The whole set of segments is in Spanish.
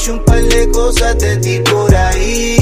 dicho un par de cosas de ti por ahí.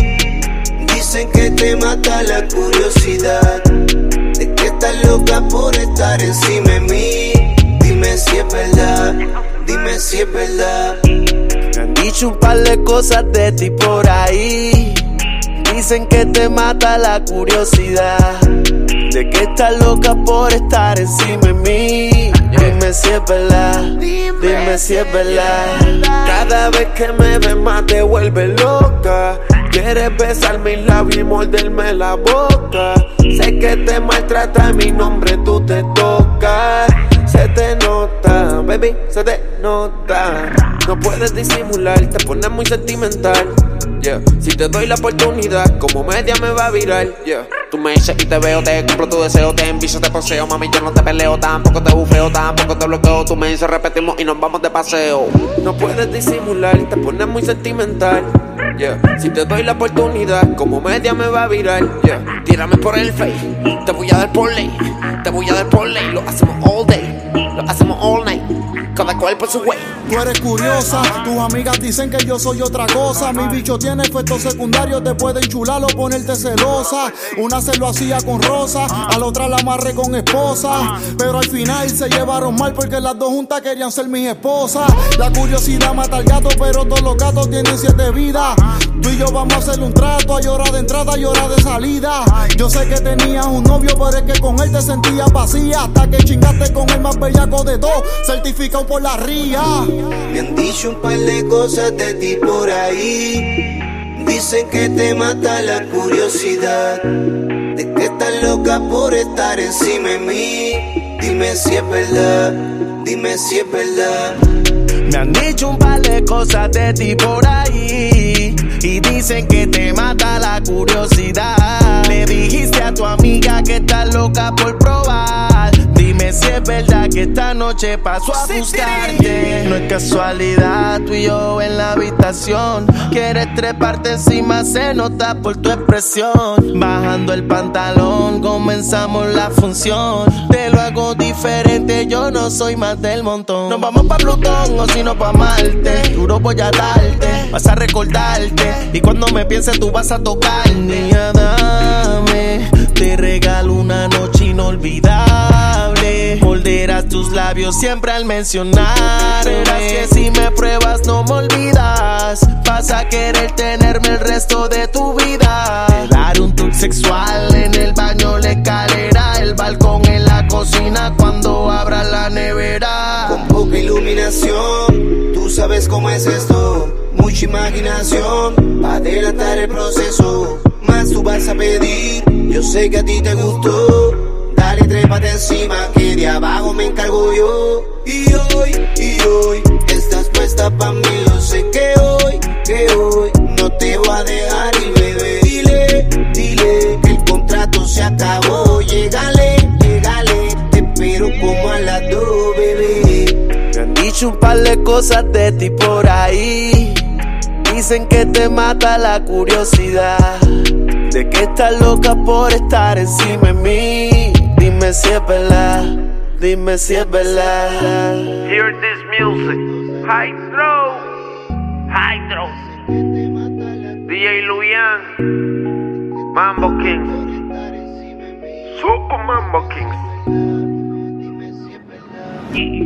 Dicen que te mata la curiosidad, de que estás loca por estar encima de mí. Dime si es verdad, dime si es verdad. Me han dicho un par de cosas de ti por ahí. Dicen que te mata la curiosidad, de que estás loca por estar encima de mí. Dime si es verdad, dime si es verdad. Cada vez que me ves más te vuelve loca. Quieres besar mis labios y morderme la boca. Sé que te maltrata, mi nombre tú te tocas. Se te nota, baby, se te nota. No puedes disimular, te pones muy sentimental. Yeah. Si te doy la oportunidad, como media me va a virar. Yeah. Tú me dices y te veo, te cumplo tu deseo, te envicio, te poseo. Mami, yo no te peleo, tampoco te bufeo, tampoco te bloqueo. Tú me dices, repetimos y nos vamos de paseo. No puedes disimular, te pones muy sentimental. Yeah. Si te doy la oportunidad, como media me va a virar. Yeah. Tírame por el face, te voy a dar por ley. Te voy a dar por ley, lo hacemos all day, lo hacemos all night. Cada cual por su way. Tú eres curiosa, tus amigas dicen que yo soy otra cosa. Mi bicho tiene efectos secundarios, te puede enchular o ponerte celosa. Una se lo hacía con Rosa, a la otra la amarré con esposa. Pero al final se llevaron mal porque las dos juntas querían ser mis esposas. La curiosidad mata al gato, pero todos los gatos tienen 7 vidas. Tú y yo vamos a hacerle un trato, a llorar de entrada, a llorar de salida. Yo sé que tenías un novio, pero es que con él te sentías vacía. Hasta que chingaste con el más bellaco de todos, certificado por la RIA. Me han dicho un par de cosas de ti por ahí. Dicen que te mata la curiosidad, de que estás loca por estar encima de mí. Dime si es verdad, dime si es verdad. Me han dicho un par de cosas de ti por ahí y dicen que te mata la curiosidad. Le dijiste a tu amiga que estás loca por probar. Dime si es verdad que esta noche paso a buscarte. No es casualidad, tú y yo en la habitación. Quieres treparte encima, se nota por tu expresión. Bajando el pantalón, comenzamos la función. Te lo hago diferente, yo no soy más del montón. Nos vamos pa' Plutón o si no pa' Marte. Duro voy a darte, vas a recordarte. Y cuando me pienses tú vas a tocar. Niña, dame, te regalo una noche inolvidable. Morderás tus labios siempre al mencionar. Verás que si me pruebas no me olvidas. Vas a querer tenerme el resto de tu vida. Te daré un toque sexual en el baño, la escalera, el balcón, en la cocina, cuando abra la nevera. Con poca iluminación, tú sabes cómo es esto. Mucha imaginación, para adelantar el proceso. Más tú vas a pedir, yo sé que a ti te gustó. Dale, trépate encima, que de abajo me encargo yo. Y hoy, estás puesta pa' mí. Yo sé que hoy no te voy a dejar ir, bebé. Dile que el contrato se acabó. Llégale, te espero como a las 2, bebé. Me han dicho un par de cosas de ti por ahí. Dicen que te mata la curiosidad, de que estás loca por estar encima de mí. Dime si es verdad, dime si es verdad. Hear this music, Hydro, DJ Luyan, Mambo Kings, Super Mambo Kings.